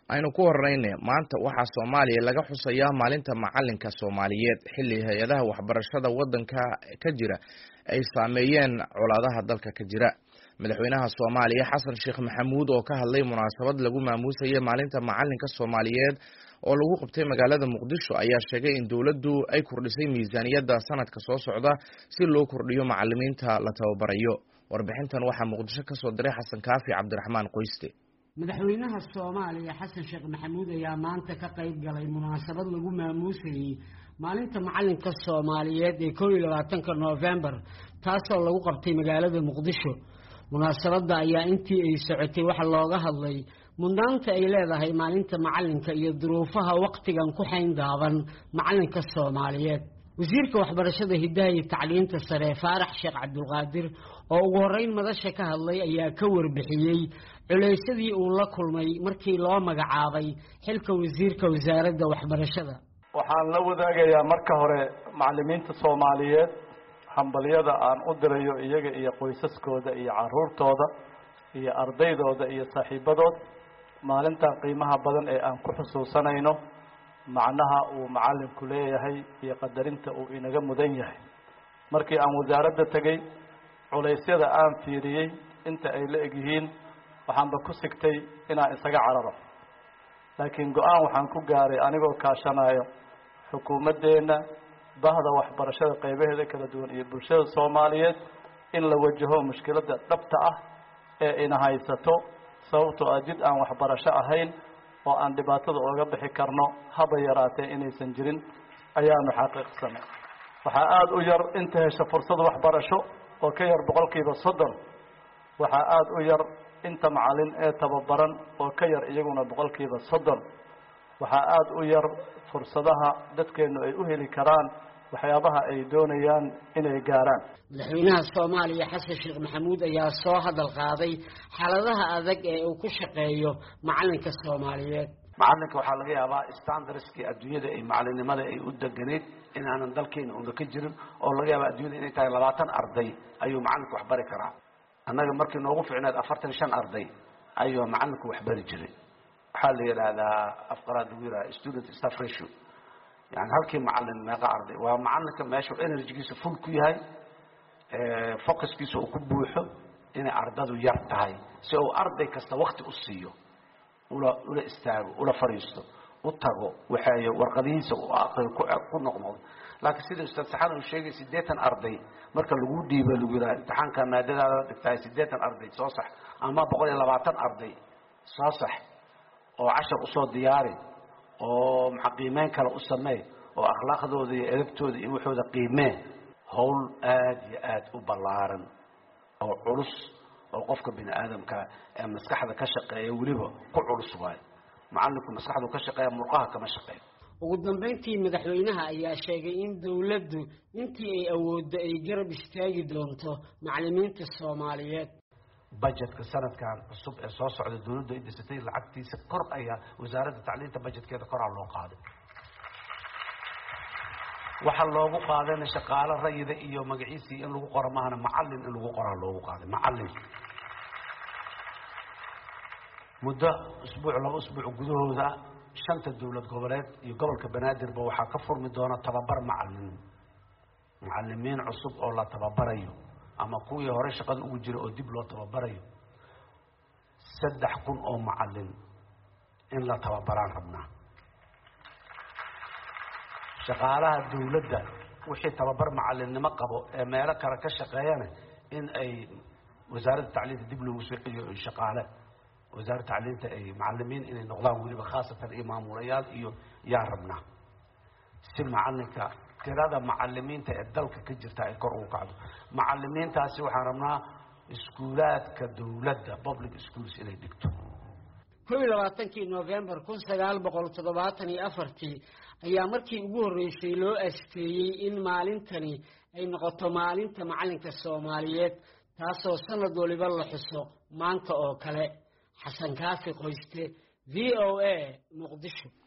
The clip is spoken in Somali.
aynu ku horreynay maanta waxaa Soomaaliya laga xusayaa maalinta macalinka Soomaaliyeed xilli hay'adaha waxbarashada waddanka ka jira ay saameeyeen colaadaha dalka ka jira. Madaxweynaha Soomaaliya Xasan Sheekh Maxamuud oo ka hadlay munaasabad lagu maamuusay maalinta macalinka Soomaaliyeed oo lagu qabtay magaalada Muqdisho ayaa sheegay in dawladdu ay kordhisay miisaaniyadda sanadka soo socda si loo kordhiyo macallimiinta la tababarayo. Warbixintan waxaa Muqdisho ka soo diray Xasan Kaafi Cabdiraxmaan Qoyste. madaxweynaha Soomaaliya Xasan Sheekh Maxamuud ayaa maanta ka qayb galay munaasabad lagu maamuusay maalinta macalinka Soomaaliyeed ee 22 November taasoo lagu qabtay magaalada Muqdisho. munaasabadda ayaa intii ay socotay waxa looga hadlay mudnaanta ay leedahay maalinta macalinka iyo duruufaha waqtigan ku xayndaaban macalinka Soomaaliyeed. wasiirka waxbarashada hidaha iyo tacliinta sare Faarax Sheekh Cabdulqaadir oo ugu horeyn madasha ka hadlay ayaa ka warbixiyay culaysadii uu la kulmay markii loo magacaabay xilka wasiirka wasaaradda waxbarashada. waxaan la wadaagayaa marka hore macallimiinta Soomaaliyeed hambaliyada aan u dirayo iyaga iyo qoysaskooda iyo caruurtooda iyo ardaydooda iyo saaxiibadood maalintan qiimaha badan ee aan ku xusuusanayno macnaha uu macallinku leeyahay iyo qadarinta uu inaga mudan yahay. markii aan wasaaradda tagay culaysyada aan fiiriyay inta ay la egyihiin waxaanba ku sigtay inaan isaga cararo, laakiin go-aan waxaan ku gaaray anigoo kaashanayo xukuumaddeena bahda waxbarashada qaybaheeda kala duwan iyo bulshada Soomaaliyeed in la wajaho mushkiladda dhabta ah ee ina haysato sababtoo ah jid aan waxbarasho ahayn oo aan dhibaatada uga bixi karno haba yaraatee inaysan jirin ayaanu xaqiiqsanay. waxaa aada u yar inta hesha fursad waxbarasho oo ka yar 30%, waxaa aada u yar inta macallin ee tababaran oo ka yar iyaguna 30%, waxaa aada u yar fursadaha dadkeenu ay u heli karaan waxyaabaha ay doonayaan inay gaaraan. madaxweynaha Soomaaliya Xasan Sheekh Maxamuud ayaa soo hadal qaaday xaaladaha adag ee uu ku shaqeeyo macalinka Soomaaliyeed. macalinka waxaa laga yaabaa standardskii adduunyada ay macalinimada ay u deganeed inaanan dalkeena una ka jirin oo laga yaabaa adduunyada inay tahay 20 arday ayuu macalinku wax bari karaa. annaga markii noogu fiicneed 45 arday ayuu macalinku wax bari jiray. waxaa la yiraahdaa afqaraad ugu yiraahdaa student staff ratio, يعني halkii macallin meeqa arday waa macallinka meesha energy-giisa full ku yahay focus-kiisa uu ku buuxo inay ardadu yar tahay si uu arday kasta waqti u siiyo ula istaago ula fariisto u tago waxay warqadihiisa u aqri ku noqdo. laakiin sida ustaad saxan uu sheegay 80 arday marka lagu dhiibo lagu yiraahdo imtixaanka maadada dhigtay 80 arday soo sax ama 120 arday soo sax oo 10 u soo diyaari oo maxqiimeyn kala u sameey oo akhlaaqdooda iyo edebtooda iyo waxooda qiimee hawl aad iyo aad u ballaaran oo culus oo qofka bini aadamka ee maskaxda ka shaqeeya waliba ku culus waay. macallinku maskaxdu ka shaqeeya murqaha kama shaqeeyo. ugu dambeyntii madaxweynaha ayaa sheegay in dawladdu intii ay awooddo ay garab istaagi doonto macallimiinta Soomaaliyeed. budgetka sanadkan cusub ee soo socda dawladdu ay dhisatay lacagtiisa kor ayaa wasaaradda tacliinta budgetkeeda kor loo qaaday. waxa loogu qaadayna shaqaale rayida iyo magaciisii in lagu qoro maahana macallin in lagu qoro loogu qaaday macallin. muddo usbuuc 2 usbuuc gudahooda 5 dawlad goboleed iyo gobolka Banaadir waxaa ka furmi doona tababar macallimiin cusub oo la tababarayo ama kuwii hore shaqada ugu jira oo dib loo tababarayo 3,000 oo macallin in la tababaraan rabnaa. shaqaalaha dawladda wixii tababar macallinnimo qabo ee meelo kale ka shaqeeyana in ay wasaaradda tacliinta dib loogu soo celiyo shaqaale wasaaradda tacliinta ay macallimiin inay noqdaan waliba khaasatan iyo maamulayaal iyo yaa rabnaa si macalinka tirada macallimiinta ee dalka ka jirta ay kor ugu kacdo. macallimiintaasi waxaan rabnaa iskuulaadka dawladda public schools inay dhigto. 22 November 1974 ayaa markii ugu horeysay loo asteeyay in maalintani ay noqoto maalinta macalinka Soomaaliyeed taasoo sanad waliba la xuso maanta oo kale. Xasan Kaafi Qoyste VOA Muqdisho.